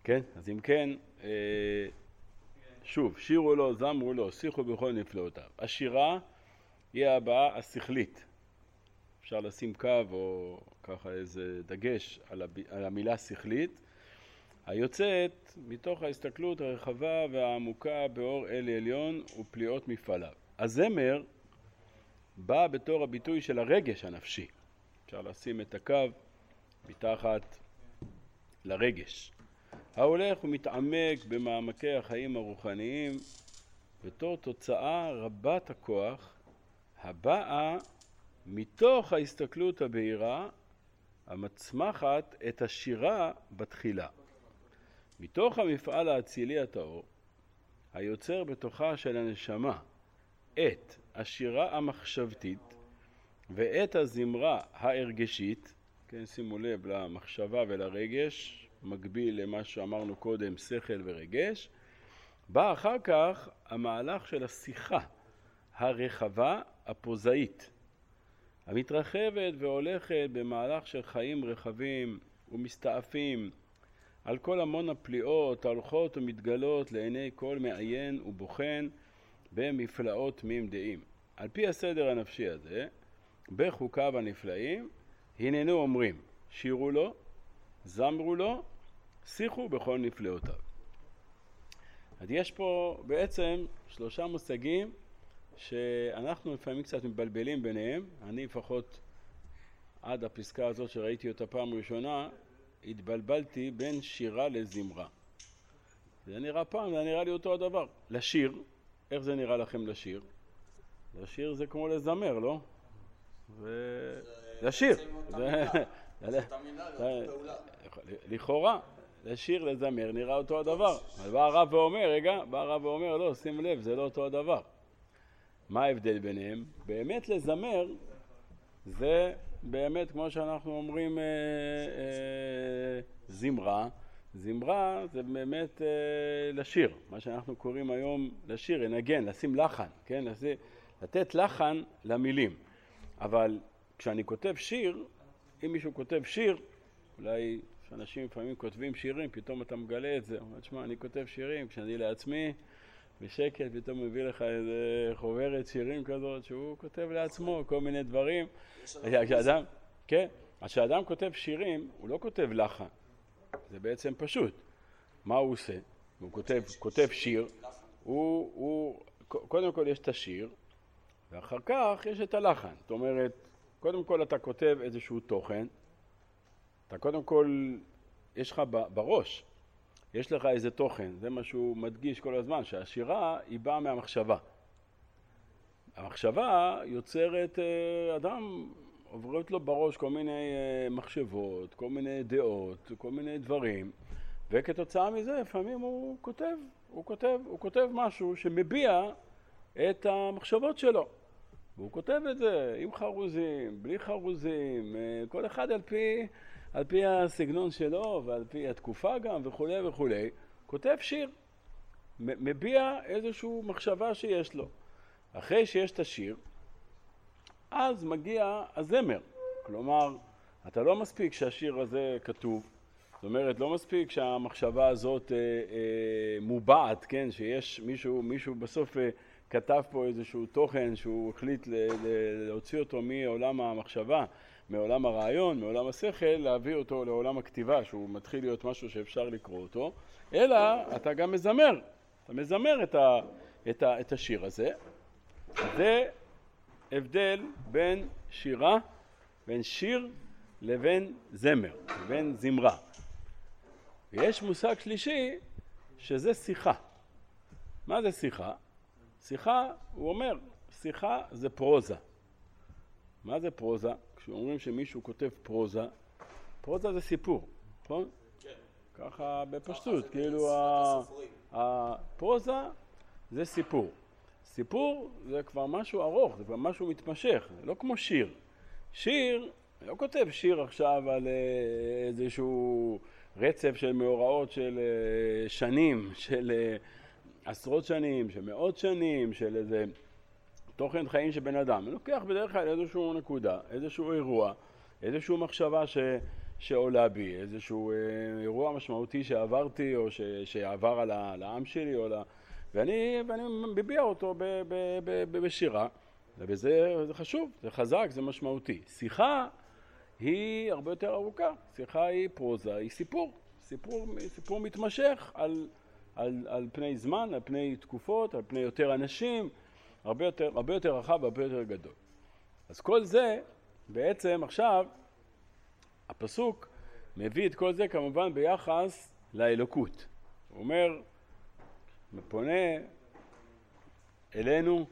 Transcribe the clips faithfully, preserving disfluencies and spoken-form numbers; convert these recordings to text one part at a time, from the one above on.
כן, אז אם כן, שוב, שירו לו, זמרו לו, שיחו בכל נפלאותיו. השירה היא הבאה השכלית. אפשר לשים קו או ככה איזה דגש על, הב... על המילה שכלית. היוצאת מתוך ההסתכלות הרחבה והעמוקה באור אל עליון ופליאות מפעליו. הזמר בא בתור הביטוי של הרגש הנפשי. אפשר לשים את הקו מתחת לרגש. ההולך ומתעמק במעמקי החיים הרוחניים בתור תוצאה רבת הכוח הבאה מתוך ההסתכלות הבהירה המצמחת את השירה בתחילה. מתוך המפעל האצילי הטהור היוצר בתוכה של הנשמה את השירה המחשבתית ואת הזמרה ההרגשית, כן, שימו לב למחשבה ולרגש, מקביל למה שאמרנו קודם, שכל ורגש, בא אחר כך המהלך של השיחה הרחבה הפוזאית, המתרחבת והולכת במהלך של חיים רחבים ומסתעפים על כל המון הפליאות ההולכות ומתגלות לעיני כל מעיין ובוחן במפלאות תמים דעים. על פי הסדר הנפשי הזה, בחוקיו הנפלאים, הננו אומרים, שירו לו, זמרו לו, שיחו בכל נפלאותיו. אז יש פה בעצם שלושה מושגים שאנחנו לפעמים קצת מבלבלים ביניהם. אני לפחות עד הפסקה הזאת שראיתי אותה פעם ראשונה, התבלבלתי בין שירה לזמרה. זה נראה פעם, זה נראה לי אותו הדבר. לשיר, איך זה נראה לכם לשיר? לשיר זה כמו לזמר, לא? לשיר. לכאורה, לשיר לזמר נראה אותו הדבר. אבל בא הרב ואומר, רגע, בא הרב ואומר, לא, שים לב, זה לא אותו הדבר. מה ההבדל ביניהם? באמת לזמר זה באמת כמו שאנחנו אומרים אה, אה, זמרה. זמרה זה באמת אה, לשיר, מה שאנחנו קוראים היום לשיר, לנגן, לשים לחן, כן? לשים, לתת לחן למילים. אבל כשאני כותב שיר, אם מישהו כותב שיר, אולי שאנשים לפעמים כותבים שירים, פתאום אתה מגלה את זה. אומר, תשמע, אני כותב שירים, כשאני לעצמי בשקט, פתאום מביא לך איזה חוברת שירים כזאת, שהוא כותב לעצמו כל מיני דברים. כשאדם, כן, אז כשאדם כותב שירים, הוא לא כותב לחן. זה בעצם פשוט. מה הוא עושה? הוא כותב, כותב שיר, הוא, הוא, קודם כל יש את השיר, ואחר כך יש את הלחן. זאת אומרת, קודם כל אתה כותב איזשהו תוכן, אתה קודם כל, יש לך בראש, יש לך איזה תוכן, זה מה שהוא מדגיש כל הזמן, שהשירה היא באה מהמחשבה. המחשבה יוצרת, אדם עוברות לו בראש כל מיני מחשבות, כל מיני דעות, כל מיני דברים, וכתוצאה מזה לפעמים הוא כותב, הוא כותב, הוא כותב משהו שמביע את המחשבות שלו. והוא כותב את זה עם חרוזים, בלי חרוזים, כל אחד על פי, על פי הסגנון שלו ועל פי התקופה גם וכו' וכו'. כותב שיר, מביע איזושהי מחשבה שיש לו. אחרי שיש את השיר, אז מגיע הזמר. כלומר, אתה לא מספיק שהשיר הזה כתוב, זאת אומרת, לא מספיק שהמחשבה הזאת אה, אה, מובעת, כן? שיש מישהו, מישהו בסוף אה, כתב פה איזשהו תוכן שהוא החליט ל- ל- להוציא אותו מעולם המחשבה, מעולם הרעיון, מעולם השכל, להביא אותו לעולם הכתיבה, שהוא מתחיל להיות משהו שאפשר לקרוא אותו, אלא אתה גם מזמר, אתה מזמר את, ה- את, ה- את השיר הזה. זה הבדל בין שירה, בין שיר לבין זמר, לבין זמרה. ויש מושג שלישי שזה שיחה. מה זה שיחה? שיחה, הוא אומר, שיחה זה פרוזה. מה זה פרוזה? כשאומרים שמישהו כותב פרוזה, פרוזה זה סיפור, נכון? כן. ככה בפשטות, כאילו הפרוזה זה סיפור. סיפור זה כבר משהו ארוך, זה כבר משהו מתמשך, זה לא כמו שיר. שיר, אני לא כותב שיר עכשיו על איזשהו רצף של מאורעות של שנים, של עשרות שנים, של מאות שנים, של איזה תוכן חיים של בן אדם. אני לוקח בדרך כלל איזשהו נקודה, איזשהו אירוע, איזשהו מחשבה ש, שעולה בי, איזשהו אה, אירוע משמעותי שעברתי או ש, שעבר על, ה, על העם שלי, או לה, ואני, ואני מביע אותו ב, ב, ב, ב, בשירה, ובזה זה חשוב, זה חזק, זה משמעותי. שיחה היא הרבה יותר ארוכה, שיחה היא פרוזה, היא סיפור, סיפור, סיפור מתמשך על, על, על פני זמן, על פני תקופות, על פני יותר אנשים, הרבה יותר, הרבה יותר רחב והרבה יותר גדול. אז כל זה בעצם עכשיו הפסוק מביא את כל זה כמובן ביחס לאלוקות. הוא אומר, פונה אלינו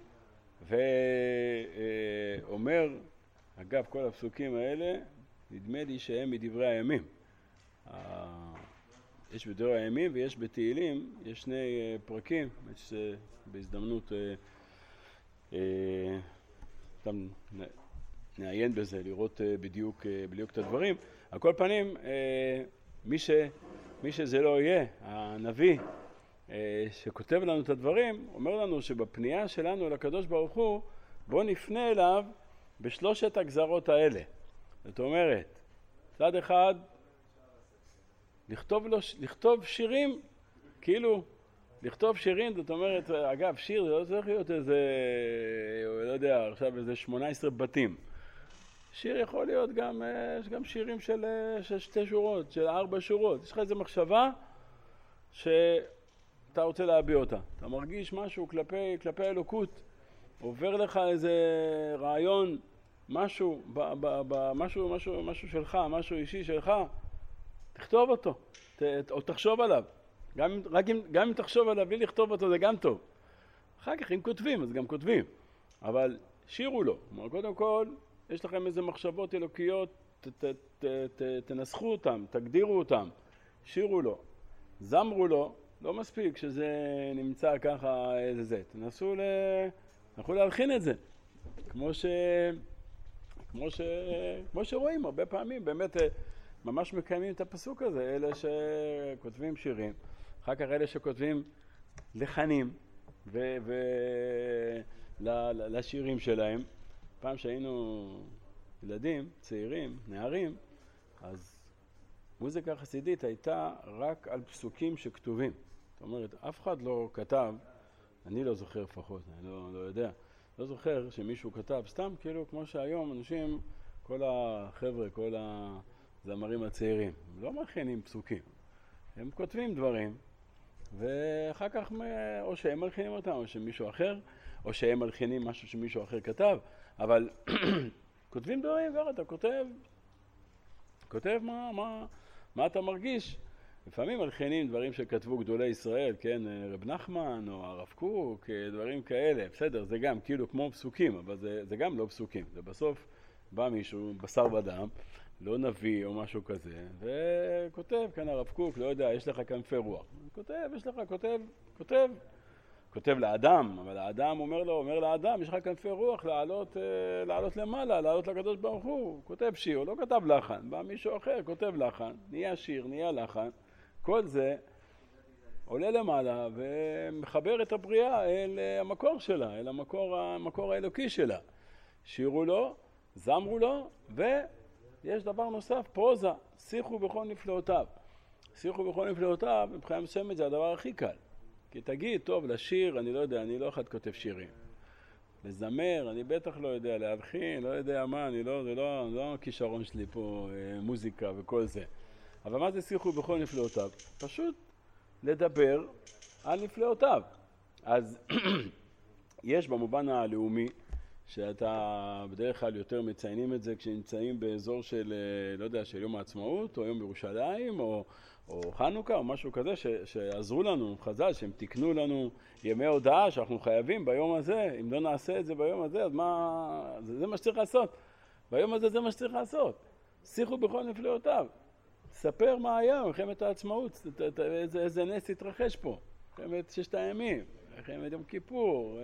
ואומר, אגב כל הפסוקים האלה נדמה לי שהם מדברי הימים. יש בדברי הימים ויש בתהילים, יש שני פרקים, יש בהזדמנות סתם נעיין בזה, לראות בדיוק, בדיוק את הדברים. על כל פנים, מי, ש, מי שזה לא יהיה, הנביא שכותב לנו את הדברים, אומר לנו שבפנייה שלנו לקדוש ברוך הוא, בוא נפנה אליו בשלושת הגזרות האלה. זאת אומרת, צד אחד, לכתוב, לו, לכתוב שירים, כאילו, לכתוב שירים, זאת אומרת, אגב, שיר זה לא צריך להיות איזה, לא יודע, עכשיו איזה שמונה עשרה בתים. שיר יכול להיות גם, יש גם שירים של, של שתי שורות, של ארבע שורות. יש לך איזו מחשבה שאתה רוצה להביע אותה. אתה מרגיש משהו כלפי, כלפי אלוקות, עובר לך איזה רעיון, משהו, ב, ב, ב, משהו, משהו, משהו שלך, משהו אישי שלך, תכתוב אותו, ת, או תחשוב עליו. גם, רק אם, גם אם תחשוב עליו בלי לכתוב אותו זה גם טוב. אחר כך אם כותבים אז גם כותבים, אבל שירו לו. כלומר, קודם כל יש לכם איזה מחשבות אלוקיות, ת, ת, ת, ת, תנסחו אותם, תגדירו אותם, שירו לו, זמרו לו. לא מספיק שזה נמצא ככה איזה זה, תנסו ל... תנסו להלחין את זה, כמו ש... כמו ש... כמו שרואים הרבה פעמים, באמת ממש מקיימים את הפסוק הזה, אלה שכותבים שירים, אחר כך אלה שכותבים לחנים ו... ו... לשירים שלהם. פעם שהיינו ילדים, צעירים, נערים, אז מוזיקה חסידית הייתה רק על פסוקים שכתובים. זאת אומרת, אף אחד לא כתב, אני לא זוכר לפחות, אני לא, לא יודע, לא זוכר שמישהו כתב, סתם כאילו כמו שהיום אנשים, כל החבר'ה, כל הזמרים הצעירים, לא מכינים פסוקים. הם כותבים דברים, ואחר כך או שהם מלחינים אותם, או שמישהו אחר, או שהם מלחינים משהו שמישהו אחר כתב, אבל כותבים דברים, ואתה כותב, כותב מה, מה, מה אתה מרגיש. לפעמים מלחינים דברים שכתבו גדולי ישראל, כן, רב נחמן או הרב קוק, דברים כאלה, בסדר, זה גם כאילו כמו פסוקים, אבל זה, זה גם לא פסוקים. זה בסוף בא מישהו, בשר ודם, לא נביא או משהו כזה, וכותב, כאן הרב קוק, לא יודע, יש לך כנפי רוח. כותב, יש לך, כותב, כותב, כותב לאדם, אבל האדם אומר לו, אומר לאדם, יש לך כנפי רוח לעלות, לעלות למעלה, לעלות לקדוש ברוך הוא. הוא כותב שיר, הוא לא כתב לחן, בא מישהו אחר, כותב לחן, נהיה שיר, נהיה לחן. כל זה עולה למעלה ומחבר את הבריאה אל המקור שלה, אל המקור, המקור האלוקי שלה. שירו לו, זמרו לו, ויש דבר נוסף, פרוזה, שיחו בכל נפלאותיו. שיחו בכל נפלאותיו, מבחינה מסוימת זה הדבר הכי קל. כי תגיד, טוב, לשיר, אני לא יודע, אני לא אחד כותב שירים. לזמר, אני בטח לא יודע, להלחין, לא יודע מה, אני לא, זה לא, לא הכישרון שלי פה, מוזיקה וכל זה. אבל מה זה שיחו בכל נפלאותיו? פשוט לדבר על נפלאותיו. אז יש במובן הלאומי, שאתה בדרך כלל יותר מציינים את זה כשנמצאים באזור של, לא יודע, של יום העצמאות, או יום ירושלים, או, או חנוכה, או משהו כזה, ש, שעזרו לנו, חז"ל, שהם תיקנו לנו ימי הודעה שאנחנו חייבים ביום הזה. אם לא נעשה את זה ביום הזה, אז מה, זה, זה מה שצריך לעשות. ביום הזה זה מה שצריך לעשות. שיחו בכל נפלאותיו. ספר מה היה, מלחמת העצמאות, איזה, איזה נס התרחש פה, מלחמת ששת הימים, מלחמת יום כיפור,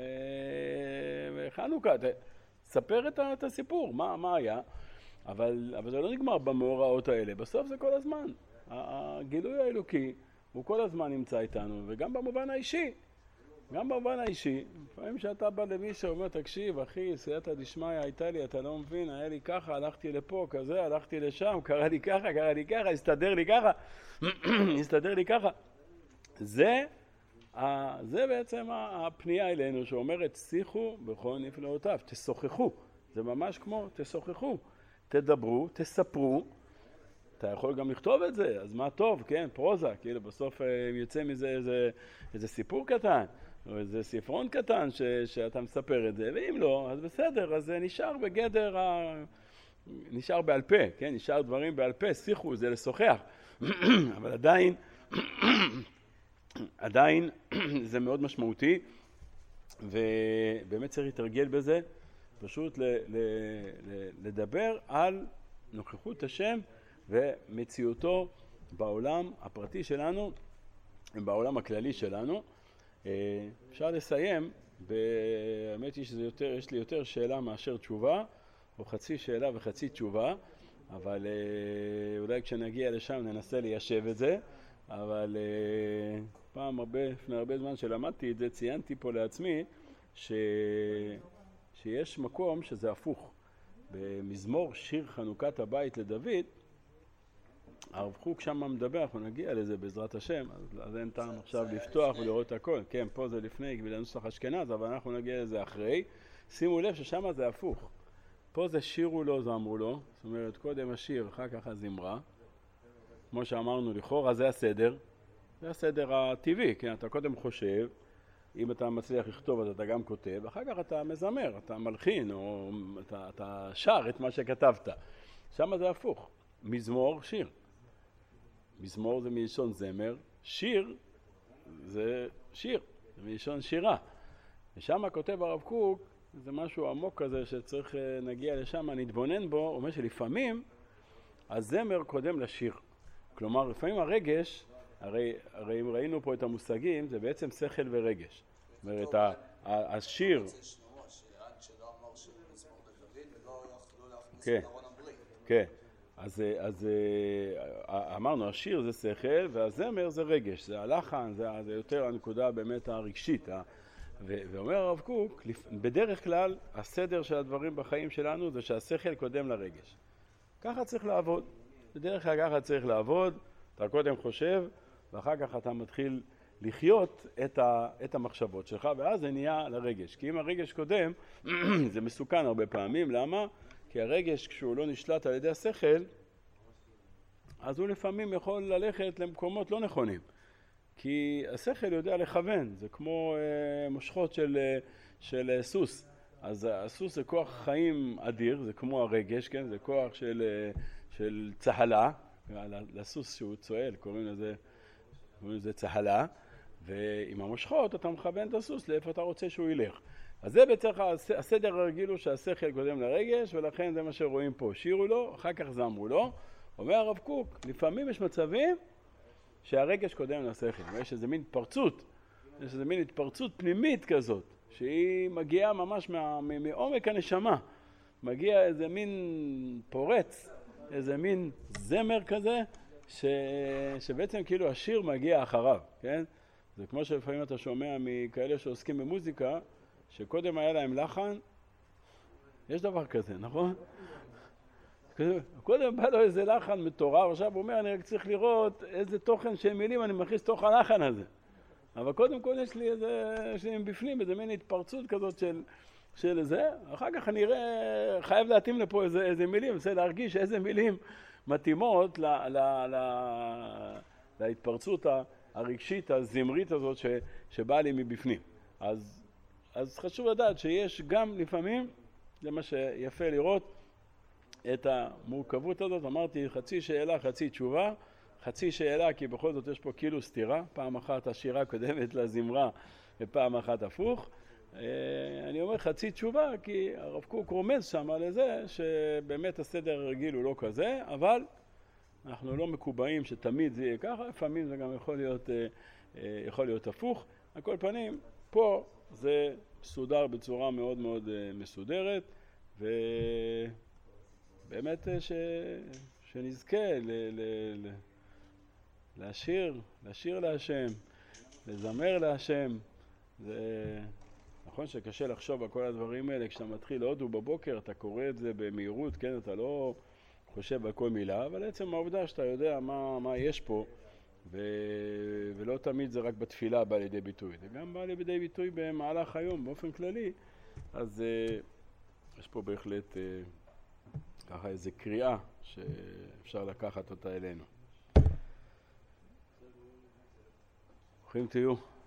חנוכה, ספר את, את הסיפור, מה, מה היה, אבל, אבל זה לא נגמר במאורעות האלה, בסוף זה כל הזמן, הגילוי האלוקי הוא כל הזמן נמצא איתנו, וגם במובן האישי, גם במובן האישי, לפעמים שאתה בא למישהו ואומר, תקשיב, אחי, סייעתא דשמיא הייתה לי, אתה לא מבין, היה לי ככה, הלכתי לפה, כזה, הלכתי לשם, קרה לי ככה, קרה לי ככה, הסתדר לי ככה, הסתדר לי ככה. זה, זה בעצם הפנייה אלינו שאומרת, שיחו בכל נפלאותיו, תשוחחו. זה ממש כמו, תשוחחו, תדברו, תספרו. אתה יכול גם לכתוב את זה, אז מה טוב, כן, פרוזה, כאילו בסוף יוצא מזה איזה, איזה סיפור קטן, או איזה ספרון קטן ש, שאתה מספר את זה, ואם לא, אז בסדר, אז זה נשאר בגדר, ה... נשאר בעל פה, כן, נשאר דברים בעל פה, שיחו, זה לשוחח, אבל עדיין, עדיין זה מאוד משמעותי, ובאמת צריך להתרגל בזה, פשוט ל, ל, ל, לדבר על נוכחות השם, ומציאותו בעולם הפרטי שלנו, בעולם הכללי שלנו. אפשר לסיים, באמת היא שזה יותר, יש לי יותר שאלה מאשר תשובה, או חצי שאלה וחצי תשובה, אבל אולי כשנגיע לשם ננסה ליישב את זה, אבל פעם הרבה, לפני הרבה זמן שלמדתי את זה, ציינתי פה לעצמי, ש... שיש מקום שזה הפוך. במזמור שיר חנוכת הבית לדוד, הרב קוק שם מדבר, אנחנו נגיע לזה בעזרת השם, אז, אז אין טעם עכשיו לפתוח ולראות הכל. כן, פה זה לפני, בגלל נוסח אשכנז, אבל אנחנו נגיע לזה אחרי. שימו לב ששם זה הפוך. פה זה שירו לו, זמרו לו, זאת אומרת, קודם השיר, אחר כך הזמרה. כמו שאמרנו לכאורה, זה הסדר. זה הסדר הטבעי, כן, אתה קודם חושב, אם אתה מצליח לכתוב אז אתה גם כותב, אחר כך אתה מזמר, אתה מלחין, או אתה, אתה שר את מה שכתבת. שם זה הפוך. מזמור, שיר. מזמור זה מלשון זמר, שיר זה שיר, זה מלשון שירה. ושם כותב הרב קוק, זה משהו עמוק כזה שצריך נגיע לשם, נתבונן בו, אומר שלפעמים הזמר קודם לשיר. כלומר, לפעמים הרגש, הרי, הרי אם ראינו פה את המושגים, זה בעצם שכל ורגש. זאת אומרת, השיר... כן, כן. אז, אז אמרנו, השיר זה שכל והזמר זה רגש, זה הלחן, זה, זה יותר הנקודה באמת הרגשית. ו, ואומר הרב קוק, בדרך כלל הסדר של הדברים בחיים שלנו זה שהשכל קודם לרגש. ככה צריך לעבוד. בדרך כלל ככה צריך לעבוד, אתה קודם חושב ואחר כך אתה מתחיל לחיות את, ה, את המחשבות שלך, ואז זה נהיה לרגש. כי אם הרגש קודם, זה מסוכן הרבה פעמים. למה? כי הרגש, כשהוא לא נשלט על ידי השכל, אז הוא לפעמים יכול ללכת למקומות לא נכונים. כי השכל יודע לכוון, זה כמו אה, מושכות של, אה, של אה, סוס. אז הסוס זה כוח חיים אדיר, זה כמו הרגש, כן? זה כוח של, אה, של צהלה, לסוס שהוא צועל, קוראים לזה, קוראים לזה צהלה, ועם המושכות אתה מכוון את הסוס לאיפה אתה רוצה שהוא ילך. אז זה בצריך, הסדר הרגיל הוא שהשכל קודם לרגש, ולכן זה מה שרואים פה. שירו לו, אחר כך זמרו לו. אומר הרב קוק, לפעמים יש מצבים שהרגש קודם לשכל. יש איזה מין התפרצות, יש איזה מין התפרצות פנימית כזאת, שהיא מגיעה ממש מה, מעומק הנשמה. מגיע איזה מין פורץ, איזה מין זמר כזה, ש, שבעצם כאילו השיר מגיע אחריו, כן? זה כמו שלפעמים אתה שומע מכאלה שעוסקים במוזיקה, שקודם היה להם לחן, יש דבר כזה, נכון? קודם בא לו איזה לחן מטורף, עכשיו הוא אומר, אני רק צריך לראות איזה תוכן של מילים אני מכניס תוך הלחן הזה. אבל קודם כל יש לי איזה, יש לי בפנים איזה מין התפרצות כזאת של, של זה, אחר כך אני אראה, חייב להתאים לפה איזה, איזה מילים, רוצה להרגיש איזה מילים מתאימות ל, ל, ל, להתפרצות הרגשית, הזמרית הזאת ש, שבאה לי מבפנים. אז, אז חשוב לדעת שיש גם לפעמים, זה מה שיפה לראות, את המורכבות הזאת. אמרתי חצי שאלה, חצי תשובה, חצי שאלה כי בכל זאת יש פה כאילו סתירה, פעם אחת השירה קודמת לזמרה ופעם אחת הפוך. אני אומר חצי תשובה כי הרב קוק רומז שם על זה שבאמת הסדר הרגיל הוא לא כזה, אבל אנחנו לא מקובעים שתמיד זה יהיה ככה, לפעמים זה גם יכול להיות, יכול להיות הפוך. על כל פנים, פה זה מסודר בצורה מאוד מאוד מסודרת, ובאמת ש... שנזכה ל... ל... ל... להשיר, להשיר להשם, לזמר להשם, זה נכון שקשה לחשוב על כל הדברים האלה, כשאתה מתחיל הודו בבוקר, אתה קורא את זה במהירות, כן, אתה לא חושב על כל מילה, אבל עצם העובדה שאתה יודע מה, מה יש פה, ו... ולא תמיד זה רק בתפילה בא לידי ביטוי, זה גם בא לידי ביטוי במהלך היום באופן כללי, אז יש פה בהחלט ככה איזו קריאה שאפשר לקחת אותה אלינו. ברוכים תהיו.